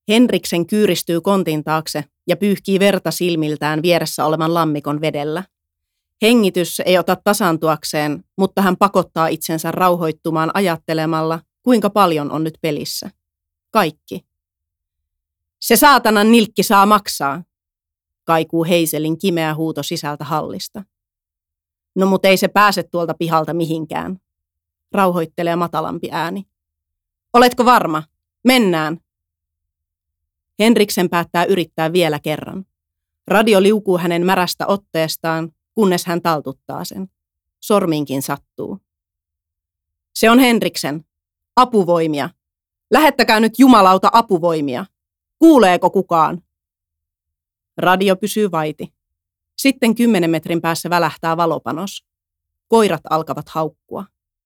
Henriksen kyyristyy kontin taakse ja pyyhkii verta silmiltään vieressä olevan lammikon vedellä. Hengitys ei ota tasaantuakseen, mutta hän pakottaa itsensä rauhoittumaan ajattelemalla, kuinka paljon on nyt pelissä. Kaikki. Se saatanan nilkki saa maksaa, kaikuu Heiselin kimeä huuto sisältä hallista. No mut ei se pääse tuolta pihalta mihinkään, rauhoittelee matalampi ääni. Oletko varma? Mennään. Henriksen päättää yrittää vielä kerran. Radio liukuu hänen märästä otteestaan, kunnes hän taltuttaa sen. Sormiinkin sattuu. Se on Henriksen. Apuvoimia. Lähettäkää nyt jumalauta apuvoimia. Kuuleeko kukaan? Radio pysyy vaiti. Sitten 10 metrin päässä välähtää valopanos. Koirat alkavat haukkua.